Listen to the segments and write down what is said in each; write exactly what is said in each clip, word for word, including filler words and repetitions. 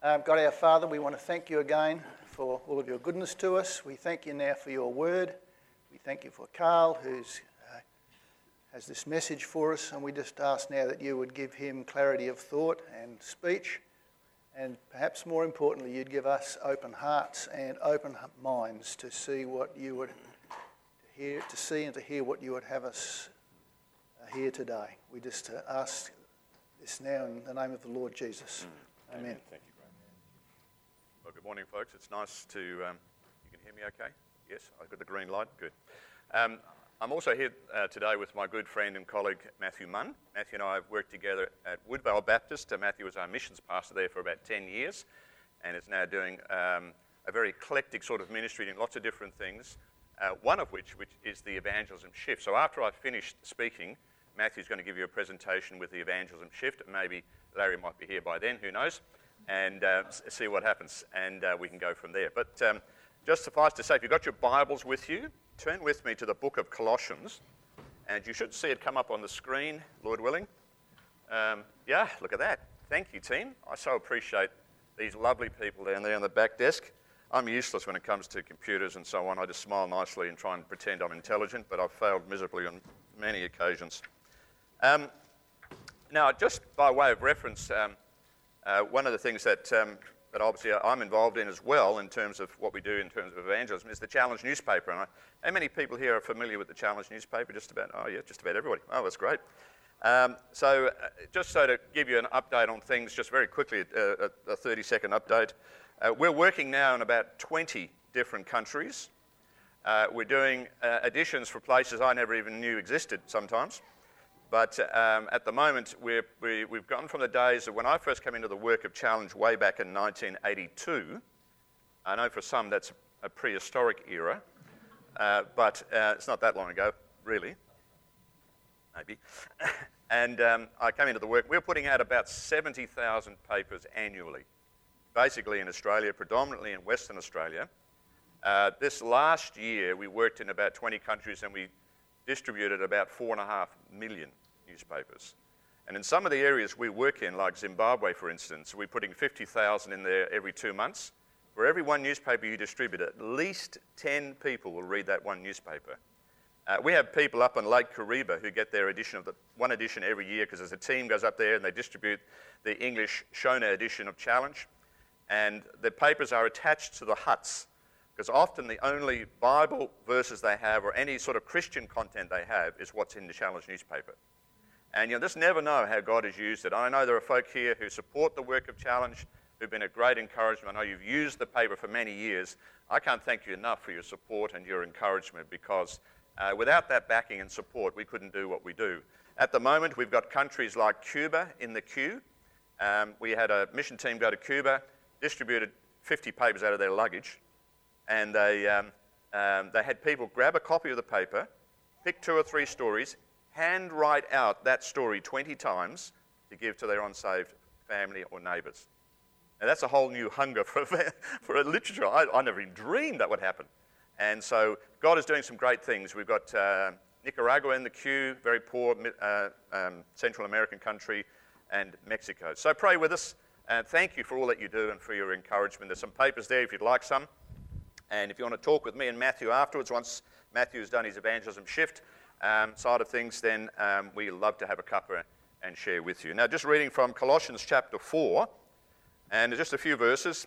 Um, God our Father, we want to thank you again for all of your goodness to us. We thank you now for your word. We thank you for Carl, who's uh, has this message for us, and we just ask now that you would give him clarity of thought and speech, and perhaps more importantly, you'd give us open hearts and open minds to see what you would to hear, to see and to hear what you would have us uh, hear today. We just uh, ask this now in the name of the Lord Jesus. Mm. Amen. Amen. Thank you. Well, good morning, folks. It's nice to, um, you can hear me okay? Yes, I've got the green light. Good. Um, I'm also here uh, today with my good friend and colleague, Matthew Munn. Matthew and I have worked together at Woodvale Baptist. Uh, Matthew was our missions pastor there for about ten years and is now doing um, a very eclectic sort of ministry in lots of different things, uh, one of which, which is the evangelism shift. So after I've finished speaking, Matthew's going to give you a presentation with the evangelism shift. Maybe Larry might be here by then, who knows? and uh, see what happens, and uh, we can go from there. But um, just suffice to say, if you've got your Bibles with you, turn with me to the book of Colossians, and you should see it come up on the screen, Lord willing. Um, yeah, look at that. Thank you, team. I so appreciate these lovely people down there on the back desk. I'm useless when it comes to computers and so on. I just smile nicely and try and pretend I'm intelligent, but I've failed miserably on many occasions. Um, now, just by way of reference, um, Uh, one of the things that, um, that obviously I'm involved in as well in terms of what we do in terms of evangelism is the Challenge newspaper. And I, how many people here are familiar with the Challenge newspaper? Just about, oh yeah, just about everybody. Oh, that's great. Um, so uh, just so to give you an update on things, just very quickly, uh, a thirty second update. Uh, we're working now in about twenty different countries. Uh, we're doing uh, editions for places I never even knew existed sometimes. But um, at the moment, we're, we, we've gone from the days of when I first came into the work of Challenge way back in nineteen eighty-two. I know for some that's a prehistoric era, uh, but uh, it's not that long ago, really, maybe. and um, I came into the work. We were putting out about seventy thousand papers annually, basically in Australia, predominantly in Western Australia. Uh, this last year, we worked in about twenty countries, and we distributed about four and a half million newspapers. And in some of the areas we work in, like Zimbabwe, for instance, we're putting fifty thousand in there every two months. For every one newspaper you distribute, at least ten people will read that one newspaper. Uh, we have people up on Lake Kariba who get their edition of the one edition every year because there's a team goes up there and they distribute the English Shona edition of Challenge. And the papers are attached to the huts, because often the only Bible verses they have or any sort of Christian content they have is what's in the Challenge newspaper. And you'll just never know how God has used it. I know there are folk here who support the work of Challenge, who've been a great encouragement. I know you've used the paper for many years. I can't thank you enough for your support and your encouragement, because uh, without that backing and support, we couldn't do what we do. At the moment, we've got countries like Cuba in the queue. Um, we had a mission team go to Cuba, distributed fifty papers out of their luggage, and they, um, um, they had people grab a copy of the paper, pick two or three stories, hand write out that story twenty times to give to their unsaved family or neighbours. Now that's a whole new hunger for, for a literature. I, I never even dreamed that would happen. And so God is doing some great things. We've got uh, Nicaragua in the queue, very poor uh, um, Central American country, and Mexico. So pray with us, and thank you for all that you do and for your encouragement. There's some papers there if you'd like some. And if you want to talk with me and Matthew afterwards, once Matthew's done his evangelism shift um, side of things, then um, we love to have a cuppa and share with you. Now, just reading from Colossians chapter four, and just a few verses.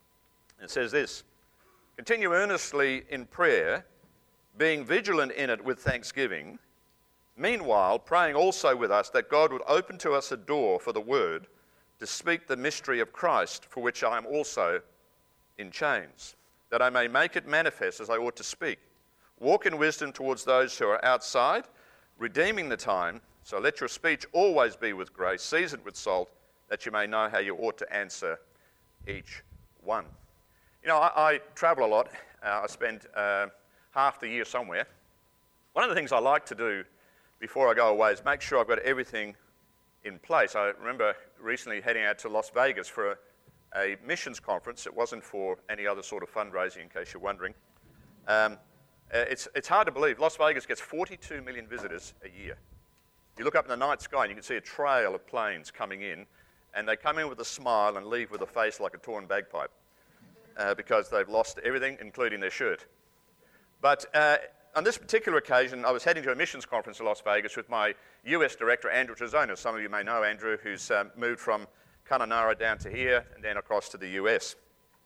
It says this: "Continue earnestly in prayer, being vigilant in it with thanksgiving. Meanwhile, praying also with us that God would open to us a door for the word to speak the mystery of Christ, for which I am also in chains, that I may make it manifest as I ought to speak. Walk in wisdom towards those who are outside, redeeming the time. So let your speech always be with grace, seasoned with salt, that you may know how you ought to answer each one." You know, I, I travel a lot. Uh, I spend uh, half the year somewhere. One of the things I like to do before I go away is make sure I've got everything in place. I remember recently heading out to Las Vegas for a a missions conference. It wasn't for any other sort of fundraising, in case you're wondering. Um, uh, it's, it's hard to believe. Las Vegas gets forty-two million visitors a year. You look up in the night sky and you can see a trail of planes coming in, and they come in with a smile and leave with a face like a torn bagpipe uh, because they've lost everything, including their shirt. But uh, on this particular occasion, I was heading to a missions conference in Las Vegas with my U S director, Andrew Trezona. Some of you may know Andrew, who's um, moved from Kununurra down to here and then across to the U S.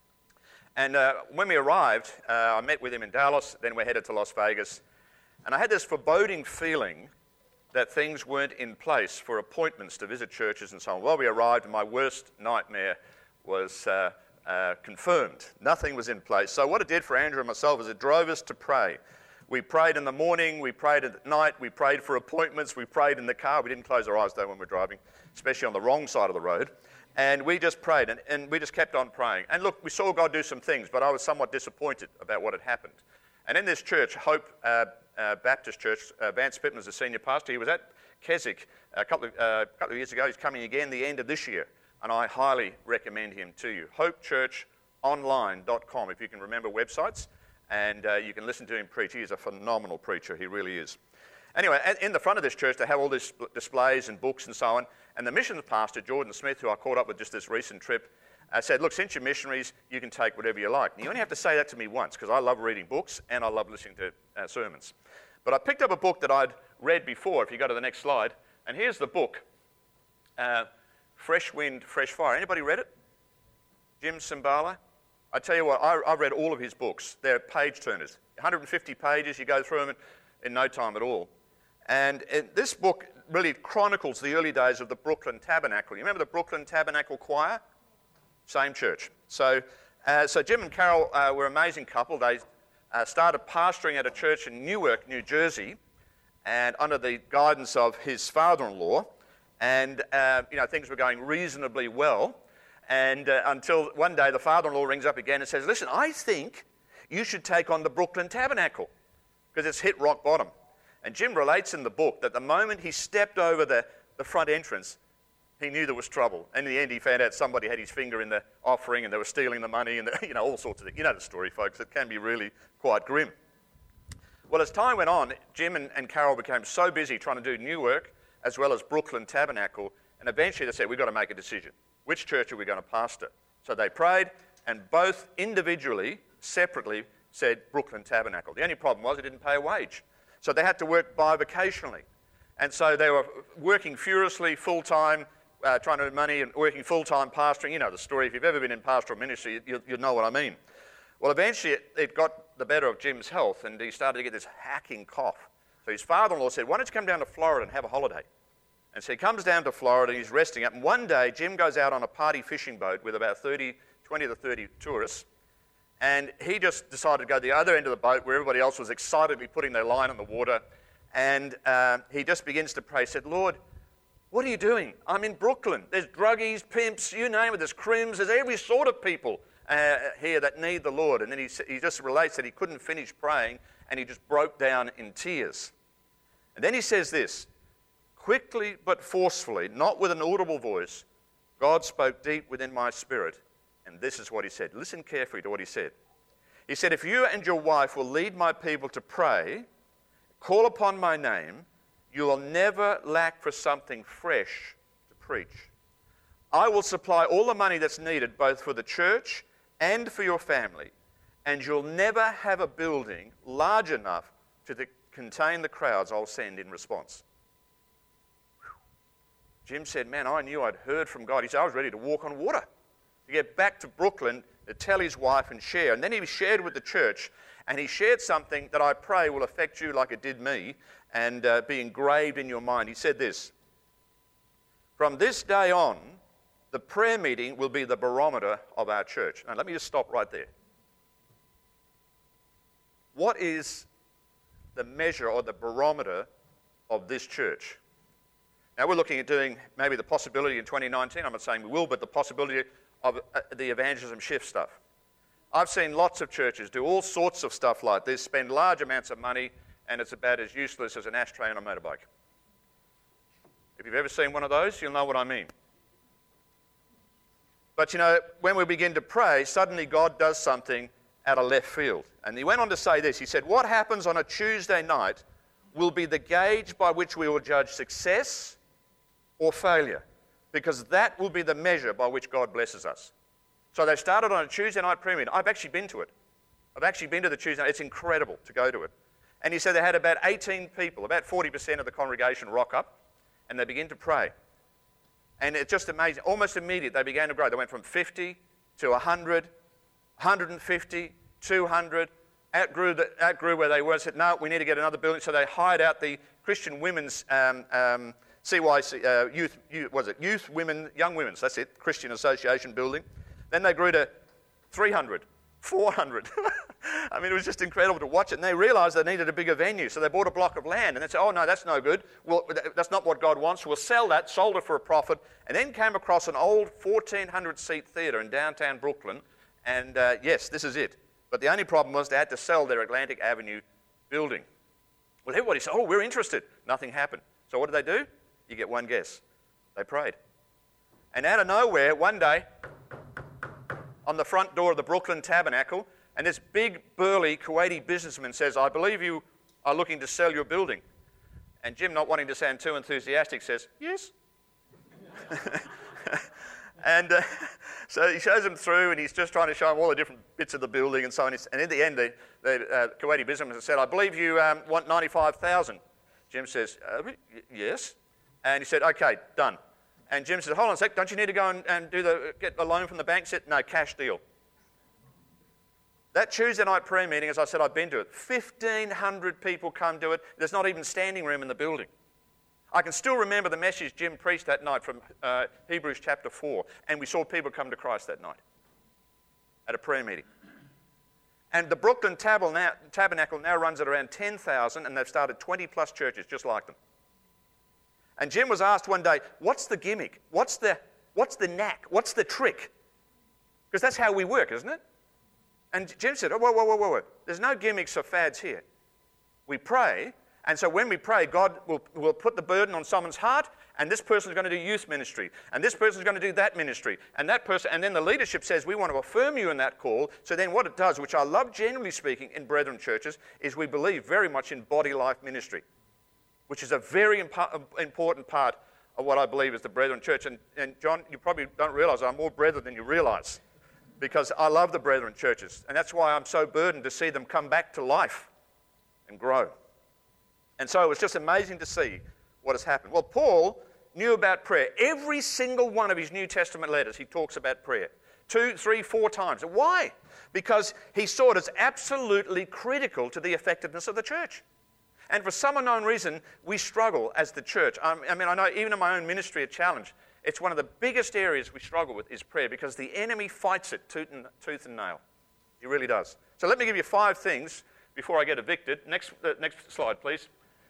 And uh, when we arrived, uh, I met with him in Dallas, then we headed to Las Vegas. And I had this foreboding feeling that things weren't in place for appointments to visit churches and so on. Well, we arrived, and my worst nightmare was uh, uh, confirmed. Nothing was in place. So what it did for Andrew and myself is it drove us to pray. We prayed in the morning, we prayed at night, we prayed for appointments, we prayed in the car. We didn't close our eyes, though, when we were driving, especially on the wrong side of the road. And we just prayed, and, and we just kept on praying. And look, we saw God do some things, but I was somewhat disappointed about what had happened. And in this church, Hope uh, uh, Baptist Church, uh, Vance Pittman is the senior pastor. He was at Keswick a couple of, uh, couple of years ago. He's coming again the end of this year, and I highly recommend him to you. hope church online dot com, if you can remember websites, and uh, you can listen to him preach. He is a phenomenal preacher. He really is. Anyway, in the front of this church, they have all these displays and books and so on, and the missions pastor, Jordan Smith, who I caught up with just this recent trip, uh, said, look, since you're missionaries, you can take whatever you like. And you only have to say that to me once, because I love reading books and I love listening to uh, sermons. But I picked up a book that I'd read before, if you go to the next slide, and here's the book, uh, Fresh Wind, Fresh Fire. Anybody read it? Jim Cymbala? I tell you what, I, I've read all of his books. They're page turners. one hundred fifty pages, you go through them in, in no time at all. And it, this book really chronicles the early days of the Brooklyn Tabernacle. You remember the Brooklyn Tabernacle Choir? Same church. So, uh, so Jim and Carol uh, were an amazing couple. They uh, started pastoring at a church in Newark, New Jersey, and under the guidance of his father-in-law. And uh, you know, things were going reasonably well. And uh, until one day the father-in-law rings up again and says, listen, I think you should take on the Brooklyn Tabernacle because it's hit rock bottom. And Jim relates in the book that the moment he stepped over the, the front entrance, he knew there was trouble. And in the end, he found out somebody had his finger in the offering and they were stealing the money and, the, you know, all sorts of things. You know the story, folks. It can be really quite grim. Well, as time went on, Jim and, and Carol became so busy trying to do Newark as well as Brooklyn Tabernacle, and eventually they said, we've got to make a decision. Which church are we going to pastor? So they prayed, and both individually, separately, said Brooklyn Tabernacle. The only problem was it didn't pay a wage. So they had to work bivocationally. And so they were working furiously, full-time, uh, trying to earn money and working full-time pastoring. You know the story. If you've ever been in pastoral ministry, you, you know what I mean. Well, eventually it, it got the better of Jim's health, and he started to get this hacking cough. So his father-in-law said, why don't you come down to Florida and have a holiday? And so he comes down to Florida, he's resting up, and one day Jim goes out on a party fishing boat with about thirty, twenty to thirty tourists, and he just decided to go to the other end of the boat where everybody else was excitedly putting their line on the water, and uh, he just begins to pray. He said, Lord, what are you doing? I'm in Brooklyn. There's druggies, pimps, you name it, there's crims, there's every sort of people uh, here that need the Lord. And then he, he just relates that he couldn't finish praying, and he just broke down in tears. And then he says this, quickly but forcefully, not with an audible voice, God spoke deep within my spirit, and this is what he said. Listen carefully to what he said. He said, if you and your wife will lead my people to pray, call upon my name, you will never lack for something fresh to preach. I will supply all the money that's needed both for the church and for your family, and you'll never have a building large enough to the, contain the crowds I'll send in response. Jim said, man, I knew I'd heard from God. He said, I was ready to walk on water, to get back to Brooklyn, to tell his wife and share. And then he shared with the church, and he shared something that I pray will affect you like it did me and uh, be engraved in your mind. He said this, from this day on, the prayer meeting will be the barometer of our church. Now, let me just stop right there. What is the measure or the barometer of this church? Now, we're looking at doing maybe the possibility in twenty nineteen, I'm not saying we will, but the possibility of uh, the evangelism shift stuff. I've seen lots of churches do all sorts of stuff like this, spend large amounts of money, and it's about as useless as an ashtray on a motorbike. If you've ever seen one of those, you'll know what I mean. But, you know, when we begin to pray, suddenly God does something out of left field. And he went on to say this. He said, what happens on a Tuesday night will be the gauge by which we will judge success or failure. because that will be the measure by which God blesses us. So they started on a Tuesday night prayer meeting. I've actually been to it. I've actually been to the Tuesday night. It's incredible to go to it. And he said they had about eighteen people, about forty percent of the congregation rock up, and they begin to pray. And it's just amazing. Almost immediately, they began to grow. They went from fifty to one hundred, one hundred fifty, two hundred, outgrew, the, outgrew where they were, said, no, we need to get another building. So they hired out the Christian Women's um, um, C Y C, uh, Youth, youth, was it, Youth Women, Young Women's, that's it, Christian Association building. Then they grew to three hundred, four hundred. I mean, it was just incredible to watch it. And they realized they needed a bigger venue, so they bought a block of land. And they said, oh, no, that's no good. Well, that's not what God wants. We'll sell that, sold it for a profit, and then came across an old fourteen hundred seat theatre in downtown Brooklyn. And, uh, yes, this is it. But the only problem was they had to sell their Atlantic Avenue building. Well, everybody said, oh, we're interested. Nothing happened. So what did they do? You get one guess. They prayed. And out of nowhere, one day, on the front door of the Brooklyn Tabernacle, and this big, burly Kuwaiti businessman says, I believe you are looking to sell your building. And Jim, not wanting to sound too enthusiastic, says, yes. and uh, so he shows him through, and he's just trying to show him all the different bits of the building and so on. And in the end, the, the uh, Kuwaiti businessman said, I believe you um, want ninety-five thousand dollars. Jim says, uh, yes. And he said, okay, done. And Jim said, hold on a sec, don't you need to go and, and do the, get a loan from the bank? He said, no, cash deal. That Tuesday night prayer meeting, as I said, I've been to it. fifteen hundred people come to it. There's not even standing room in the building. I can still remember the message Jim preached that night from uh, Hebrews chapter four, and we saw people come to Christ that night at a prayer meeting. And the Brooklyn Tabernacle now runs at around ten thousand, and they've started twenty plus churches just like them. And Jim was asked one day, what's the gimmick? What's the, what's the knack? What's the trick? Because that's how we work, isn't it? And Jim said, oh, whoa, whoa, whoa, whoa, whoa. There's no gimmicks or fads here. We pray, and so when we pray, God will, will put the burden on someone's heart, and this person's going to do youth ministry, and this person's going to do that ministry, and that person, and then the leadership says, we want to affirm you in that call. So then what it does, which I love generally speaking in brethren churches, is we believe very much in body life ministry, which is a very impo- important part of what I believe is the brethren church. And, and John, you probably don't realize I'm more brethren than you realize, because I love the brethren churches, and that's why I'm so burdened to see them come back to life and grow. And so it was just amazing to see what has happened. Well, Paul knew about prayer. Every single one of his New Testament letters, he talks about prayer. Two, three, four times. Why? Because he saw it as absolutely critical to the effectiveness of the church. And for some unknown reason, we struggle as the church. I mean, I know even in my own ministry at Challenge, it's one of the biggest areas we struggle with is prayer, because the enemy fights it tooth and, tooth and nail. He really does. So let me give you five things before I get evicted. Next, uh, next slide, please.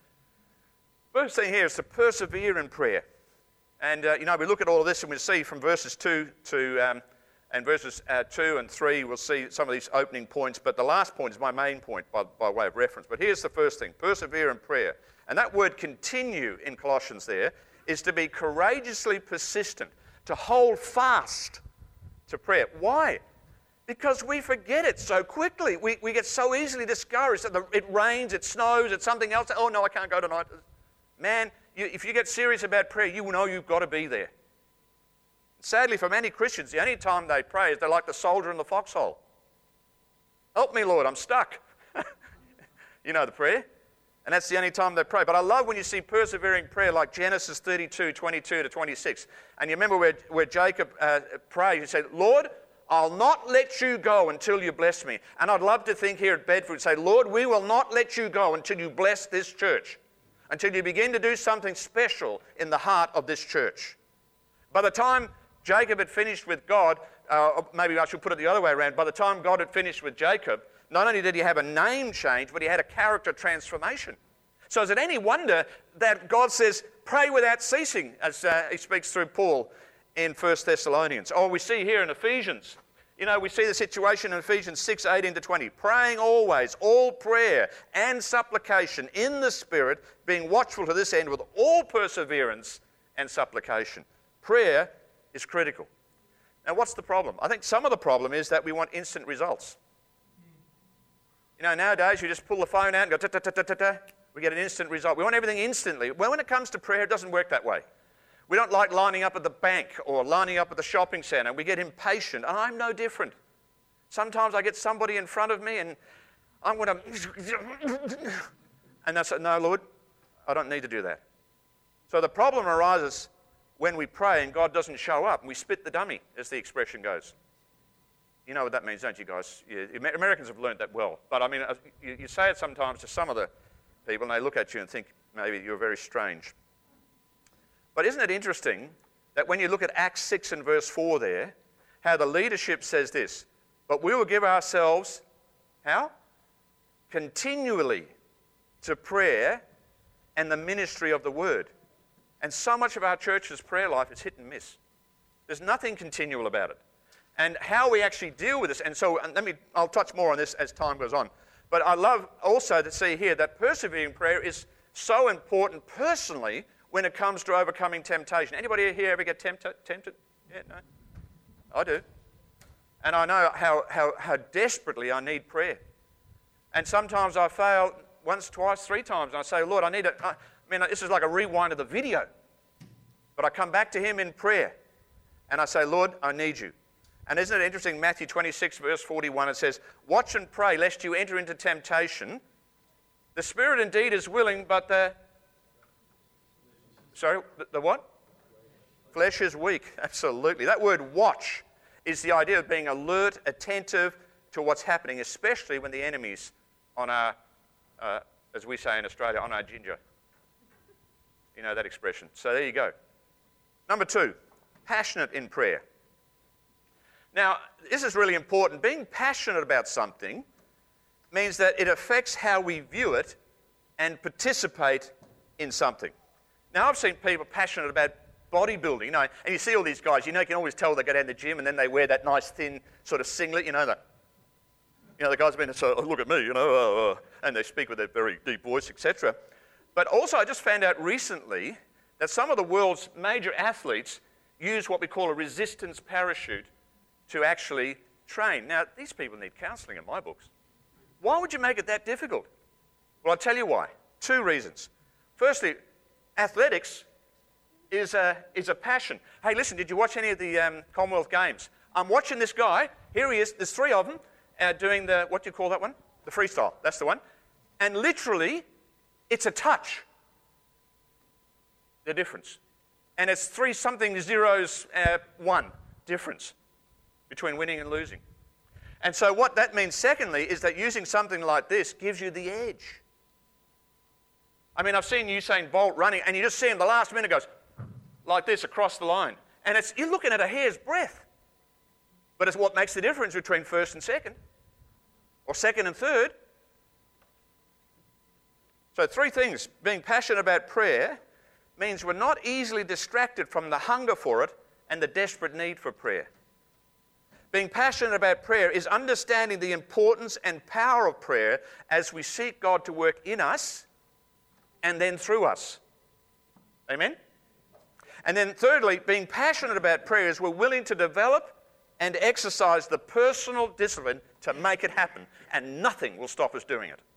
First thing here is to persevere in prayer. And, uh, you know, we look at all of this and we see from verses two to, um, and verses uh, two and three, we'll see some of these opening points. But the last point is my main point by, by way of reference. But here's the first thing, persevere in prayer. And that word continue in Colossians there is to be courageously persistent, to hold fast to prayer. Why? Because we forget it so quickly. We, we get so easily discouraged. It rains, it snows, it's something else. Oh, no, I can't go tonight. Man, you, if you get serious about prayer, you know you've got to be there. Sadly, for many Christians, the only time they pray is they're like the soldier in the foxhole. Help me, Lord, I'm stuck. You know the prayer. And that's the only time they pray. But I love when you see persevering prayer like Genesis thirty-two, twenty-two to twenty-six. And you remember where, where Jacob uh, prayed, he said, Lord, I'll not let you go until you bless me. And I'd love to think here at Bedford, say, Lord, we will not let you go until you bless this church, until you begin to do something special in the heart of this church. By the time Jacob had finished with God, uh, maybe I should put it the other way around, by the time God had finished with Jacob, not only did he have a name change, but he had a character transformation. So is it any wonder that God says, pray without ceasing, as uh, he speaks through Paul in First Thessalonians. Or we see here in Ephesians, you know, we see the situation in Ephesians six, eighteen to twenty. Praying always, all prayer and supplication in the Spirit, being watchful to this end with all perseverance and supplication. Prayer is critical. Now, what's the problem? I think some of the problem is that we want instant results. You know, nowadays you just pull the phone out and go ta-ta-ta-ta-ta-ta. We get an instant result. We want everything instantly. Well, when it comes to prayer, it doesn't work that way. We don't like lining up at the bank or lining up at the shopping centre. We get impatient, and I'm no different. Sometimes I get somebody in front of me and I'm going to... And I say, no, Lord, I don't need to do that. So the problem arises when we pray and God doesn't show up and we spit the dummy, as the expression goes. You know what that means, don't you guys? Yeah, Americans have learned that well. But I mean, you, you say it sometimes to some of the people and they look at you and think maybe you're very strange. But isn't it interesting that when you look at Acts six and verse four there, how the leadership says this, but we will give ourselves, how? Continually to prayer and the ministry of the word. And so much of our church's prayer life is hit and miss. There's nothing continual about it. And how we actually deal with this, and so and let me, I'll touch more on this as time goes on. But I love also to see here that persevering prayer is so important personally when it comes to overcoming temptation. Anybody here ever get tempted? tempted? Yeah, no? I do. And I know how, how, how desperately I need prayer. And sometimes I fail once, twice, three times. And I say, Lord, I need it. I mean, this is like a rewind of the video. But I come back to him in prayer. And I say, Lord, I need you. And isn't it interesting, Matthew twenty-six, verse forty-one, it says, watch and pray lest you enter into temptation. The spirit indeed is willing, but the... Sorry, the, the what? Flesh is weak, absolutely. That word watch is the idea of being alert, attentive to what's happening, especially when the enemy's on our, uh, as we say in Australia, on our ginger. You know that expression. So there you go. Number two, passionate in prayer. Now, this is really important. Being passionate about something means that it affects how we view it and participate in something. Now, I've seen people passionate about bodybuilding, you know, and you see all these guys, you know, you can always tell they go down to the gym and then they wear that nice thin sort of singlet, you know, the, you know, the guys have been so, oh, look at me, you know, uh, uh, and they speak with a very deep voice, et cetera. But also, I just found out recently that some of the world's major athletes use what we call a resistance parachute to actually train. Now, these people need counselling in my books. Why would you make it that difficult? Well, I'll tell you why. Two reasons. Firstly, athletics is a, is a passion. Hey, listen, did you watch any of the um, Commonwealth Games? I'm watching this guy. Here he is. There's three of them uh, doing the, what do you call that one? The freestyle. That's the one. And literally, it's a touch. The difference. And it's three something zeros, uh, one difference between winning and losing. And so what that means, secondly, is that using something like this gives you the edge. I mean, I've seen Usain Bolt running, and you just see him the last minute goes like this across the line. And it's you're looking at a hair's breadth. But it's what makes the difference between first and second, or second and third. So three things. Being passionate about prayer means we're not easily distracted from the hunger for it and the desperate need for prayer. Being passionate about prayer is understanding the importance and power of prayer as we seek God to work in us and then through us. Amen? And then thirdly, being passionate about prayer is we're willing to develop and exercise the personal discipline to make it happen, and nothing will stop us doing it.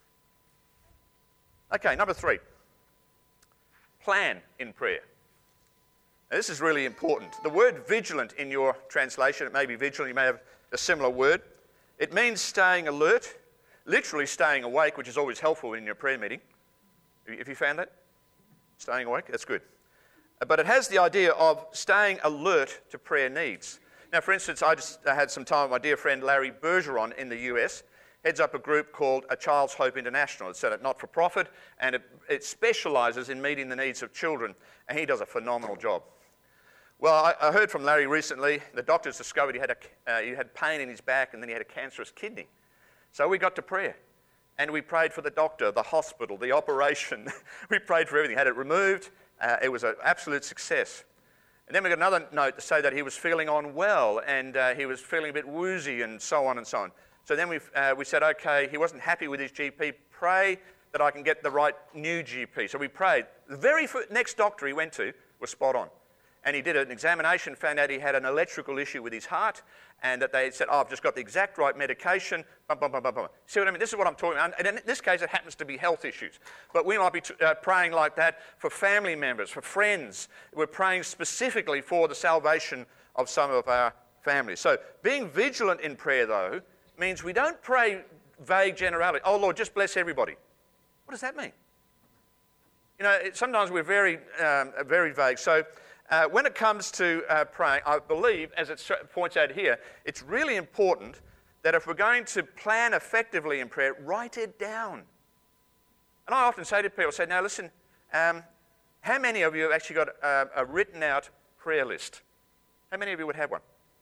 Okay, number three. Plan in prayer. Now, this is really important. The word vigilant in your translation, it may be vigilant, you may have a similar word. It means staying alert, literally staying awake, which is always helpful in your prayer meeting. Have you found that? Staying awake? That's good. But it has the idea of staying alert to prayer needs. Now, for instance, I just had some time with my dear friend Larry Bergeron in the U S, heads up a group called A Child's Hope International. It's a not-for-profit, and it, it specialises in meeting the needs of children, and he does a phenomenal job. Well, I, I heard from Larry recently, the doctors discovered he had, a, uh, he had pain in his back and then he had a cancerous kidney. So we got to prayer, and we prayed for the doctor, the hospital, the operation. We prayed for everything, had it removed. Uh, it was an absolute success. And then we got another note to say that he was feeling unwell and uh, he was feeling a bit woozy and so on and so on. So then we uh, we said, okay, he wasn't happy with his G P. Pray that I can get the right new G P. So we prayed. The very first, next doctor he went to was spot on. and he did an examination, found out he had an electrical issue with his heart, and that they said, oh, I've just got the exact right medication, bum, bum, bum, bum, bum. See what I mean? This is what I'm talking about. And in this case, it happens to be health issues. But we might be t- uh, praying like that for family members, for friends. We're praying specifically for the salvation of some of our families. So being vigilant in prayer, though, means we don't pray vague generality. Oh, Lord, just bless everybody. What does that mean? You know, it, sometimes we're very, um, very vague. So uh, when it comes to uh, praying, I believe, as it points out here, it's really important that if we're going to plan effectively in prayer, write it down. And I often say to people, I say, now listen, um, how many of you have actually got a, a written out prayer list? How many of you would have one?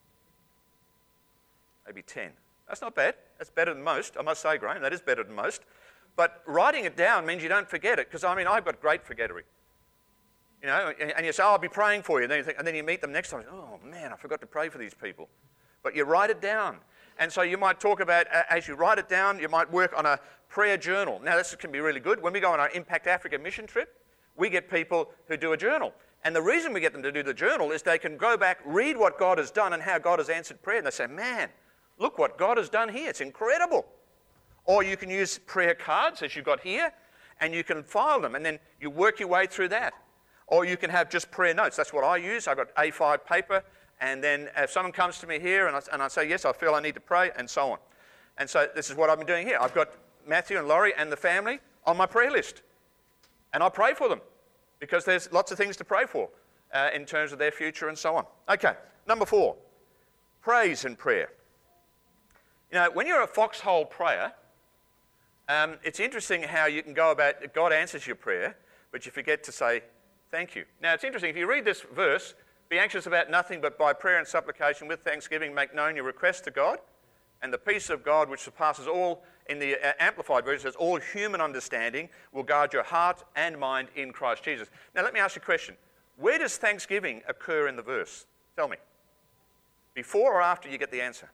Maybe ten. That's not bad. That's better than most. I must say, Graham, that is better than most. But writing it down means you don't forget it, because, I mean, I've got great forgettery. You know, and, and you say, oh, I'll be praying for you. And then you, think, and then you meet them next time. Oh, man, I forgot to pray for these people. But you write it down. And so you might talk about, uh, as you write it down, you might work on a prayer journal. Now, this can be really good. When we go on our Impact Africa mission trip, we get people who do a journal. And the reason we get them to do the journal is they can go back, read what God has done and how God has answered prayer. And they say, man, look what God has done here. It's incredible. Or you can use prayer cards, as you've got here, and you can file them, and then you work your way through that. Or you can have just prayer notes. That's what I use. I've got A five paper, and then if someone comes to me here and I, and I say, yes, I feel I need to pray, and so on. And so this is what I've been doing here. I've got Matthew and Laurie and the family on my prayer list. And I pray for them, because there's lots of things to pray for uh, in terms of their future and so on. Okay, number four, praise and prayer. You know, when you're a foxhole prayer, um, it's interesting how you can go about, God answers your prayer, but you forget to say thank you. Now, it's interesting, if you read this verse, be anxious about nothing, but by prayer and supplication with thanksgiving make known your requests to God, and the peace of God, which surpasses all, in the uh, Amplified version, says, all human understanding will guard your heart and mind in Christ Jesus. Now, let me ask you a question. Where does thanksgiving occur in the verse? Tell me. Before or after you get the answer?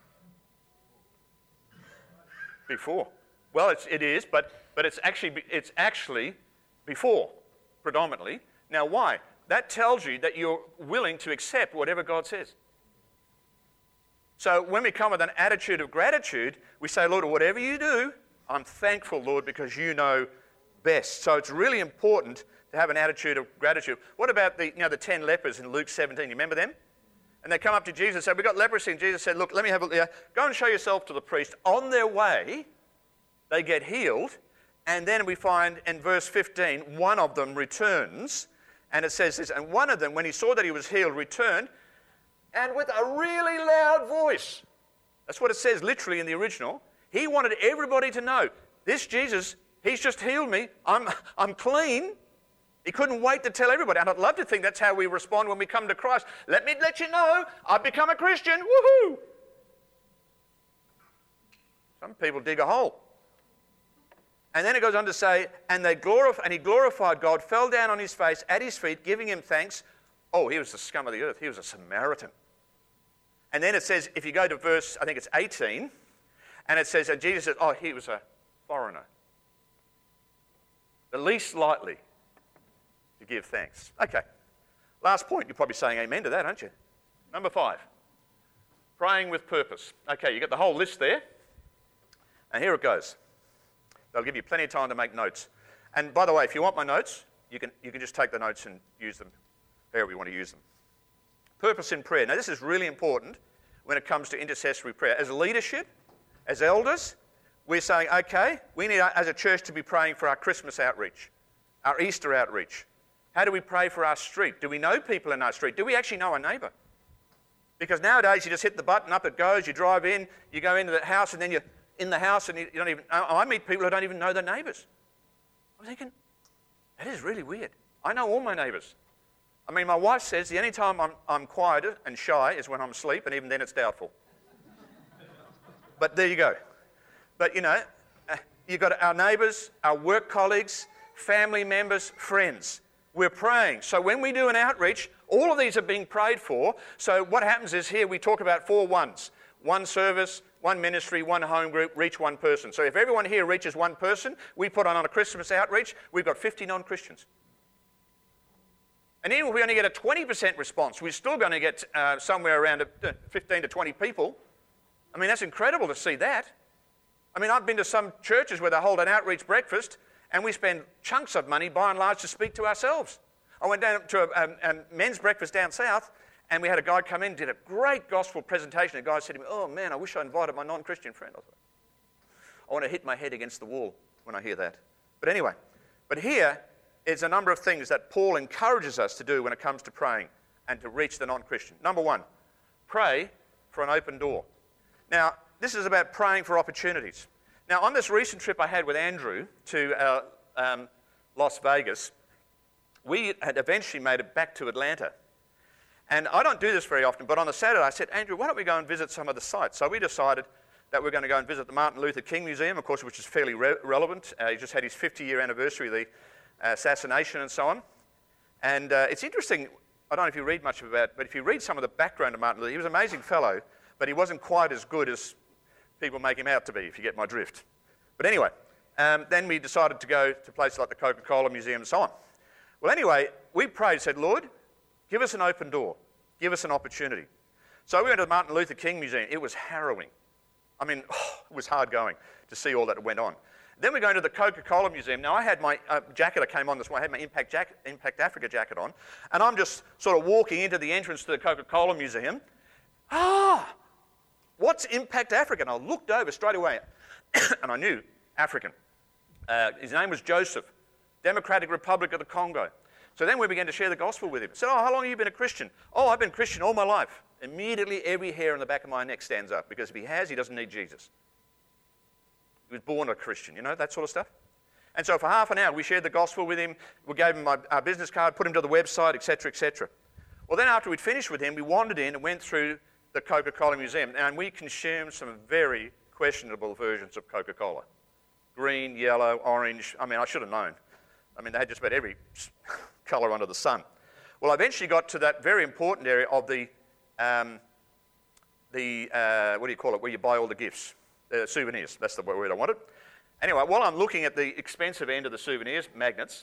Before. Well, it's, it is, but, but it's, actually, it's actually before, predominantly. Now, why? That tells you that you're willing to accept whatever God says. So when we come with an attitude of gratitude, we say, Lord, whatever you do, I'm thankful, Lord, because you know best. So it's really important to have an attitude of gratitude. What about the, you know, the ten lepers in Luke seventeen? You remember them? And they come up to Jesus and say, we've got leprosy. And Jesus said, look, let me have a look. Go and show yourself to the priest. On their way, they get healed. And then we find in verse fifteen, one of them returns. And it says this, and one of them, when he saw that he was healed, returned, and with a really loud voice. That's what it says literally in the original. He wanted everybody to know, this Jesus, he's just healed me. I'm, I'm clean. He couldn't wait to tell everybody. And I'd love to think that's how we respond when we come to Christ. Let me let you know, I've become a Christian. Woohoo! Some people dig a hole. And then it goes on to say, and they glorif- and he glorified God, fell down on his face at his feet, giving him thanks. Oh, he was the scum of the earth. He was a Samaritan. And then it says, if you go to verse, I think it's eighteen, and it says, and Jesus said, oh, he was a foreigner. The least likely to give thanks. Okay. Last point. You're probably saying amen to that, aren't you? Number five. Praying with purpose. Okay, you got the whole list there. And here it goes. They'll give you plenty of time to make notes. And by the way, if you want my notes, you can, you can just take the notes and use them however you want to use them. Purpose in prayer. Now, this is really important when it comes to intercessory prayer. As leadership, as elders, we're saying, okay, we need, as a church, to be praying for our Christmas outreach, our Easter outreach. How do we pray for our street? Do we know people in our street? Do we actually know our neighbour? Because nowadays, you just hit the button, up it goes, you drive in, you go into the house, and then you're in the house, and you don't even... I meet people who don't even know their neighbours. I'm thinking, that is really weird. I know all my neighbours. I mean, my wife says the only time I'm, I'm quiet and shy is when I'm asleep, and even then it's doubtful. But there you go. But, you know, you've got our neighbours, our work colleagues, family members, friends. We're praying. So when we do an outreach, all of these are being prayed for. So what happens is here we talk about four ones. One service, one ministry, one home group, reach one person. So if everyone here reaches one person, we put on a Christmas outreach, we've got fifty non-Christians. And even if we only get a twenty percent response, we're still going to get uh, somewhere around fifteen to twenty people. I mean, that's incredible to see that. I mean, I've been to some churches where they hold an outreach breakfast and we spend chunks of money, by and large, to speak to ourselves. I went down to a, a, a men's breakfast down south and we had a guy come in, did a great gospel presentation. The guy said to me, oh man, I wish I invited my non-Christian friend. I thought, I want to hit my head against the wall when I hear that. But anyway, but here is a number of things that Paul encourages us to do when it comes to praying and to reach the non-Christian. Number one, pray for an open door. Now, this is about praying for opportunities. Now, on this recent trip I had with Andrew to uh, um, Las Vegas, we had eventually made it back to Atlanta. And I don't do this very often, but on the Saturday I said, Andrew, why don't we go and visit some of the sites? So we decided that we're going to go and visit the Martin Luther King Museum, of course, which is fairly re- relevant. Uh, he just had his fifty-year anniversary of the uh, assassination and so on. And uh, it's interesting, I don't know if you read much about it, but if you read some of the background of Martin Luther, he was an amazing fellow, but he wasn't quite as good as people make him out to be, if you get my drift. But anyway, um, then we decided to go to places like the Coca-Cola Museum and so on. Well, anyway, we prayed, said, Lord, give us an open door. Give us an opportunity. So we went to the Martin Luther King Museum. It was harrowing. I mean, oh, it was hard going to see all that went on. Then we go into the Coca-Cola Museum. Now, I had my uh, jacket, I came on this morning, I had my Impact, jacket, Impact Africa jacket on, and I'm just sort of walking into the entrance to the Coca-Cola Museum. Ah, what's Impact Africa? And I looked over straight away, and I knew African. Uh, his name was Joseph, Democratic Republic of the Congo. So then we began to share the gospel with him. I said, oh, how long have you been a Christian? Oh, I've been a Christian all my life. Immediately, every hair on the back of my neck stands up, because if he has, he doesn't need Jesus. He was born a Christian, you know, that sort of stuff. And so for half an hour, we shared the gospel with him. We gave him my, our business card, put him to the website, et cetera, et cetera. Well, then after we'd finished with him, we wandered in and went through the Coca-Cola Museum, and we consumed some very questionable versions of Coca-Cola. Green, yellow, orange. I mean, I should have known. I mean, they had just about every colour under the sun. Well, I eventually got to that very important area of the, um, the uh, what do you call it, where you buy all the gifts, uh, souvenirs. That's the word I wanted. Anyway, while I'm looking at the expensive end of the souvenirs, magnets,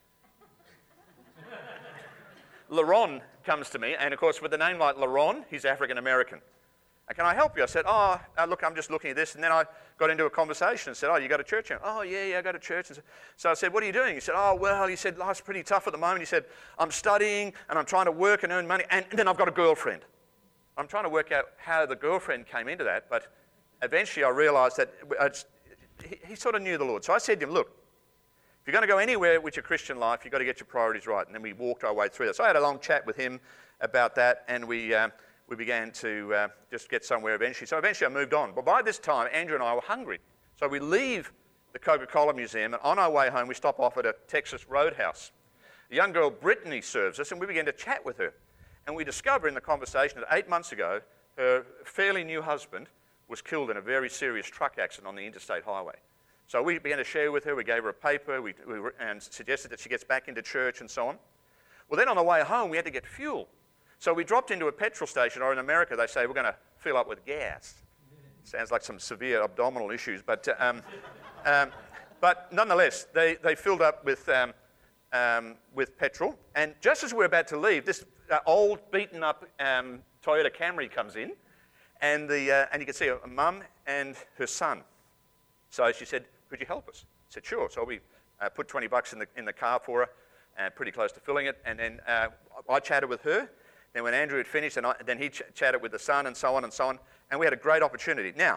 Laron comes to me, and of course, with a name like Laron, he's African American. And can I help you? I said, oh, uh, look, I'm just looking at this. And then I got into a conversation and said, oh, you go to church? And, oh, yeah, yeah, I go to church. And so I said, what are you doing? He said, oh, well, he said, life's pretty tough at the moment. He said, I'm studying and I'm trying to work and earn money. And then I've got a girlfriend. I'm trying to work out how the girlfriend came into that. But eventually I realized that I just, he, he sort of knew the Lord. So I said to him, look, if you're going to go anywhere with your Christian life, you've got to get your priorities right. And then we walked our way through that. So I had a long chat with him about that, and we... Um, we began to uh, just get somewhere eventually. So eventually I moved on. But by this time, Andrew and I were hungry. So we leave the Coca-Cola Museum, and on our way home, we stop off at a Texas Roadhouse. A young girl, Brittany, serves us, and we began to chat with her. And we discover in the conversation that eight months ago, her fairly new husband was killed in a very serious truck accident on the interstate highway. So we began to share with her. We gave her a paper we, we, and suggested that she gets back into church and so on. Well, then on the way home, we had to get fuel. So we dropped into a petrol station, or in America they say we're going to fill up with gas. Sounds like some severe abdominal issues, but um, um, but nonetheless, they, they filled up with um, um, with petrol. And just as we're about to leave, this uh, old, beaten-up um, Toyota Camry comes in, and the uh, and you can see a, a mum and her son. So she said, "Could you help us?" I said, "Sure." So we uh, put twenty bucks in the in the car for her, and uh, pretty close to filling it. And then uh, I chatted with her. Then when Andrew had finished, and I, then he ch- chatted with the son and so on and so on, and we had a great opportunity. Now,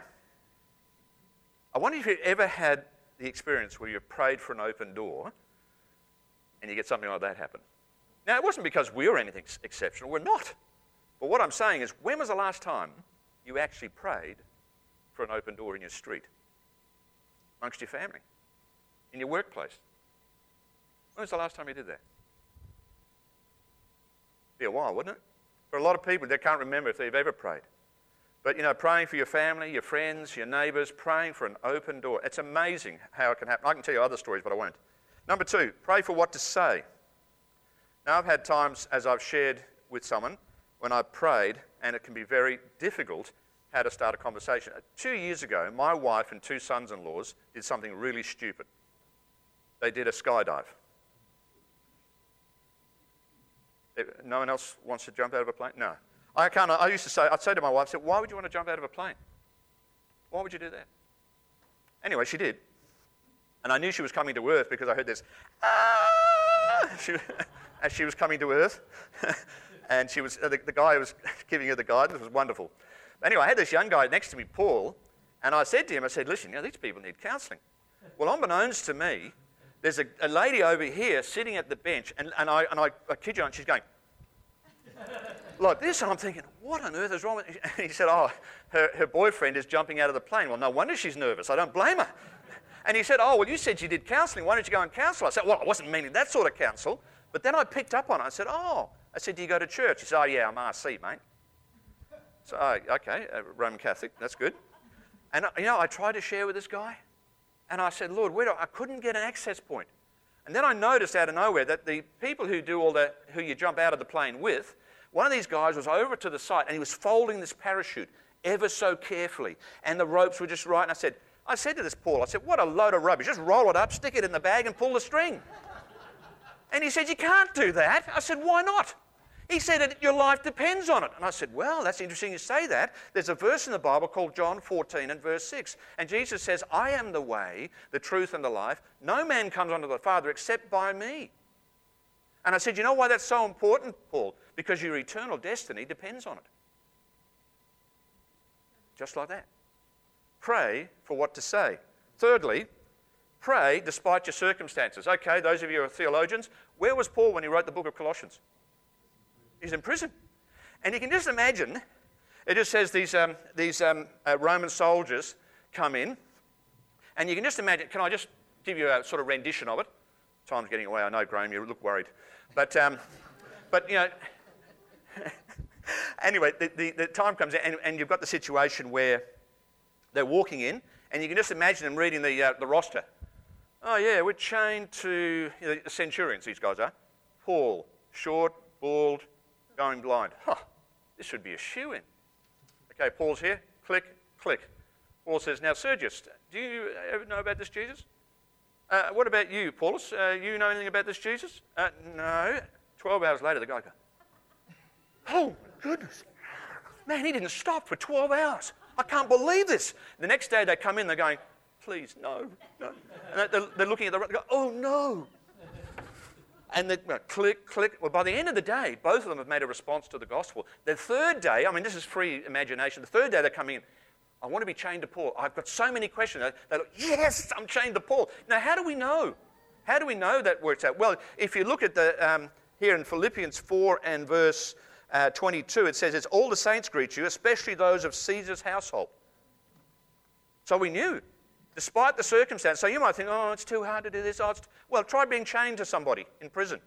I wonder if you've ever had the experience where you've prayed for an open door and you get something like that happen. Now, it wasn't because we were anything exceptional. We're not. But what I'm saying is, when was the last time you actually prayed for an open door in your street, amongst your family, in your workplace? When was the last time you did that? Be a while, wouldn't it? For a lot of people, they can't remember if they've ever prayed. But, you know, praying for your family, your friends, your neighbours, praying for an open door. It's amazing how it can happen. I can tell you other stories, but I won't. Number two, pray for what to say. Now, I've had times, as I've shared with someone, when I've prayed, and it can be very difficult how to start a conversation. Two years ago, my wife and two sons-in-laws did something really stupid. They did a skydive. No one else wants to jump out of a plane? No. I can't. I used to say, I'd say to my wife, I said, why would you want to jump out of a plane? Why would you do that? Anyway, she did. And I knew she was coming to earth because I heard this, ah, she, as she was coming to earth. And she was, uh, the, the guy who was giving her the guidance was wonderful. Anyway, I had this young guy next to me, Paul, and I said to him, I said, listen, you know, these people need counselling. Well, unbeknownst to me, there's a, a lady over here sitting at the bench, and, and, I, and I, I kid you not, she's going like this, and I'm thinking, what on earth is wrong with you? And he said, oh, her, her boyfriend is jumping out of the plane. Well, no wonder she's nervous. I don't blame her. And he said, oh, well, you said you did counselling. Why don't you go and counsel? I said, well, I wasn't meaning that sort of counsel. But then I picked up on it. I said, oh. I said, do you go to church? He said, oh, yeah, I'm R C, mate. So, oh, okay, uh, Roman Catholic, that's good. And, uh, you know, I tried to share with this guy. And I said, Lord, where do I, I couldn't get an access point. And then I noticed out of nowhere that the people who do all that, who you jump out of the plane with, one of these guys was over to the side and he was folding this parachute ever so carefully. And the ropes were just right. And I said, I said to this Paul, I said, what a load of rubbish. Just roll it up, stick it in the bag and pull the string. And he said, you can't do that. I said, why not? He said that your life depends on it. And I said, well, that's interesting you say that. There's a verse in the Bible called John fourteen and verse six. And Jesus says, I am the way, the truth, and the life. No man comes unto the Father except by me. And I said, you know why that's so important, Paul? Because your eternal destiny depends on it. Just like that. Pray for what to say. Thirdly, pray despite your circumstances. Okay, those of you who are theologians, where was Paul when he wrote the book of Colossians? He's in prison. And you can just imagine, it just says these, um, these um, uh, Roman soldiers come in, and you can just imagine, can I just give you a sort of rendition of it? Time's getting away, I know, Graham, you look worried. But, um, but you know, anyway, the, the, the time comes in, and, and you've got the situation where they're walking in, and you can just imagine them reading the, uh, the roster. Oh, yeah, we're chained to you know, the centurions, these guys are. Paul, short, bald, going blind. Huh, this should be a shoo-in. Okay, Paul's here. Click, click. Paul says, now, Sergius, do you ever know about this Jesus? Uh, what about you, Paulus? Uh, you know anything about this Jesus? Uh, no. Twelve hours later, the guy goes, oh, my goodness. Man, he didn't stop for twelve hours. I can't believe this. The next day, they come in, they're going, please, no, no. And they're, they're looking at the, they go, oh, no. And they well, click, click. Well, by the end of the day, both of them have made a response to the gospel. The third day, I mean, this is free imagination. The third day they're coming in, I want to be chained to Paul. I've got so many questions. They're like, yes, I'm chained to Paul. Now, how do we know? How do we know that works out? Well, if you look at the um, here in Philippians four and verse uh, twenty-two, it says, it's all the saints greet you, especially those of Caesar's household. So we knew. Despite the circumstance. So you might think, oh, it's too hard to do this. Oh, it's t-. Well, try being chained to somebody in prison.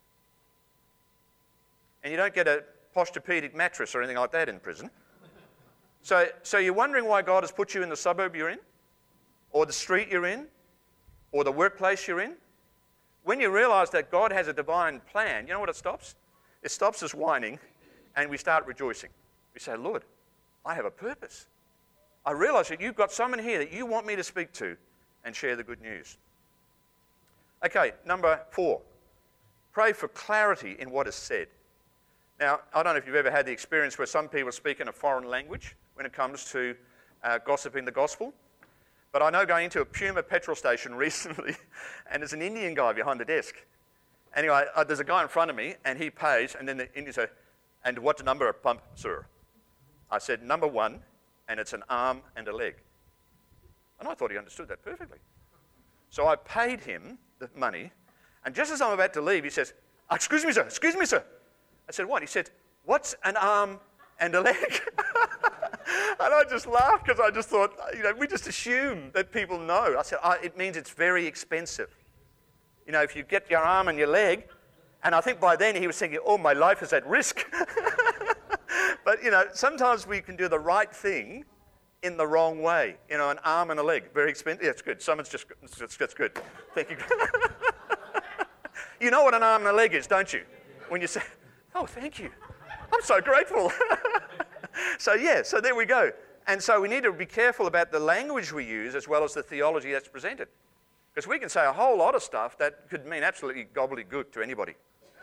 And you don't get a posturpedic mattress or anything like that in prison. So, so you're wondering why God has put you in the suburb you're in? Or the street you're in? Or the workplace you're in? When you realise that God has a divine plan, you know what it stops? It stops us whining and we start rejoicing. We say, Lord, I have a purpose. I realise that you've got someone here that you want me to speak to and share the good news. Okay, number four. Pray for clarity in what is said. Now, I don't know if you've ever had the experience where some people speak in a foreign language when it comes to uh, gossiping the gospel. But I know going into a Puma petrol station recently, and there's an Indian guy behind the desk. Anyway, uh, there's a guy in front of me, and he pays, and then the Indian says, and what's the number of pump, sir? I said, number one. And it's an arm and a leg. And I thought he understood that perfectly. So I paid him the money, and just as I'm about to leave, he says, excuse me, sir, excuse me, sir. I said, what? He said, what's an arm and a leg? And I just laughed because I just thought, you know, we just assume that people know. I said, oh, it means it's very expensive. You know, if you get your arm and your leg, and I think by then he was thinking, oh, my life is at risk. But, you know, sometimes we can do the right thing in the wrong way. You know, an arm and a leg, very expensive. Yeah, it's good. Someone's just, that's, that's good. Thank you. You know what an arm and a leg is, don't you? When you say, oh, thank you. I'm so grateful. So, yeah, so there we go. And so we need to be careful about the language we use as well as the theology that's presented. Because we can say a whole lot of stuff that could mean absolutely gobbledygook to anybody.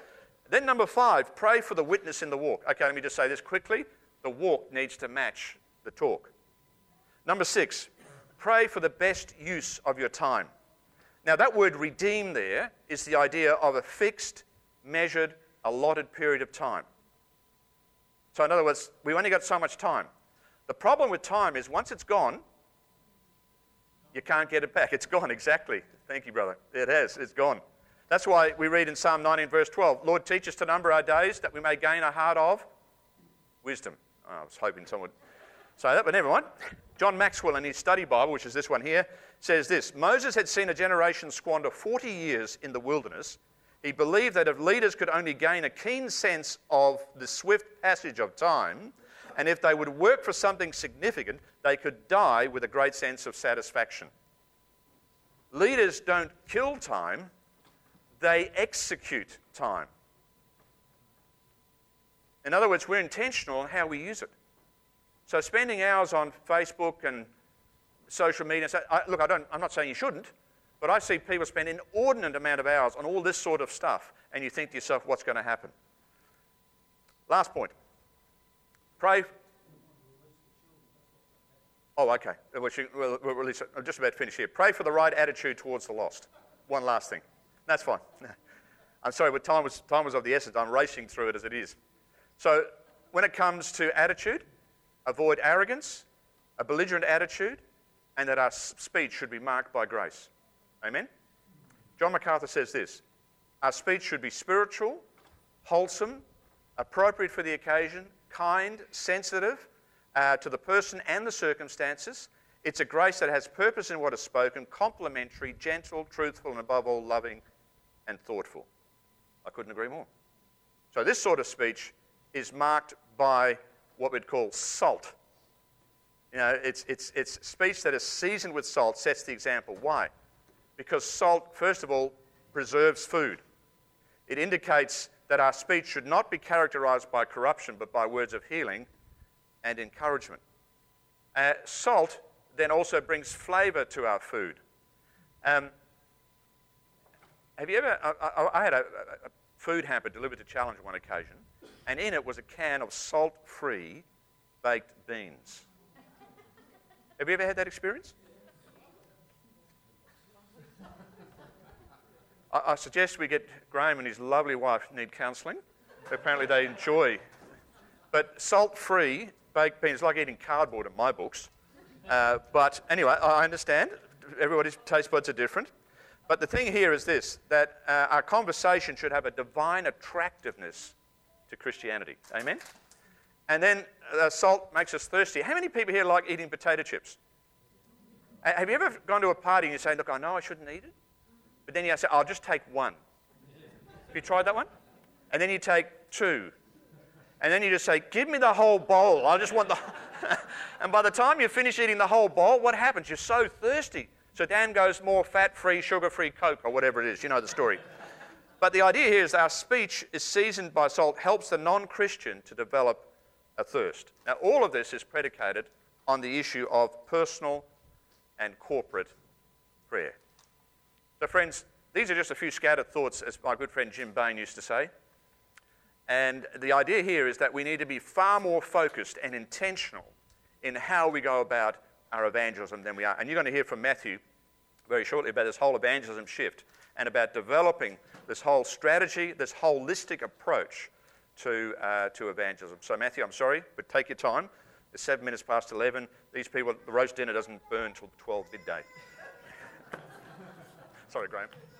Then number five, pray for the witness in the walk. Okay, let me just say this quickly. The walk needs to match the talk. Number six, pray for the best use of your time. Now that word redeem there is the idea of a fixed, measured, allotted period of time. So in other words, we've only got so much time. The problem with time is once it's gone, you can't get it back. It's gone, exactly. Thank you, brother. It has. It's gone. That's why we read in Psalm nineteen, verse twelve, Lord, teach us to number our days that we may gain a heart of wisdom. Oh, I was hoping someone would say that, but never mind. John Maxwell, in his study Bible, which is this one here, says this: Moses had seen a generation squander forty years in the wilderness. He believed that if leaders could only gain a keen sense of the swift passage of time, and if they would work for something significant, they could die with a great sense of satisfaction. Leaders don't kill time, they execute time. In other words, we're intentional in how we use it. So spending hours on Facebook and social media, so I, look, I don't, I'm not saying you shouldn't, but I see people spend an inordinate amount of hours on all this sort of stuff, and you think to yourself, what's going to happen? Last point. Pray. Oh, okay. We'll, we'll, we'll release it. I'm just about to finish here. Pray for the right attitude towards the lost. One last thing. That's fine. I'm sorry, but time was, time was of the essence. I'm racing through it as it is. So when it comes to attitude, avoid arrogance, a belligerent attitude, and that our speech should be marked by grace. Amen? John MacArthur says this: our speech should be spiritual, wholesome, appropriate for the occasion, kind, sensitive uh, to the person and the circumstances. It's a grace that has purpose in what is spoken, complimentary, gentle, truthful, and above all, loving and thoughtful. I couldn't agree more. So this sort of speech is marked by what we'd call salt. You know, it's, it's, it's speech that is seasoned with salt sets the example. Why? Because salt, first of all, preserves food. It indicates that our speech should not be characterized by corruption, but by words of healing and encouragement. Uh, salt then also brings flavor to our food. Um, have you ever, I, I, I had a, a food hamper delivered to Challenge on one occasion, and in it was a can of salt-free baked beans. Have you ever had that experience? I, I suggest we get Graham and his lovely wife need counselling. Apparently they enjoy. But salt-free baked beans, like eating cardboard in my books. Uh, but anyway, I understand. Everybody's taste buds are different. But the thing here is this, that uh, our conversation should have a divine attractiveness to Christianity. Amen? And then uh, salt makes us thirsty. How many people here like eating potato chips? Uh, have you ever gone to a party and you say, look, I know I shouldn't eat it, but then you say, I'll just take one. Have you tried that one? And then you take two. And then you just say, give me the whole bowl. I just want the... And by the time you finish eating the whole bowl, what happens? You're so thirsty. So down goes more fat-free, sugar-free Coke or whatever it is. You know the story. But the idea here is our speech is seasoned by salt, helps the non-Christian to develop a thirst. Now, all of this is predicated on the issue of personal and corporate prayer. So, friends, these are just a few scattered thoughts, as my good friend Jim Bain used to say. And the idea here is that we need to be far more focused and intentional in how we go about our evangelism than we are. And you're going to hear from Matthew very shortly about this whole evangelism shift and about developing this whole strategy, this holistic approach to, uh, to evangelism. So, Matthew, I'm sorry, but take your time. It's seven minutes past eleven. These people, the roast dinner doesn't burn till twelve midday. Sorry, Graham.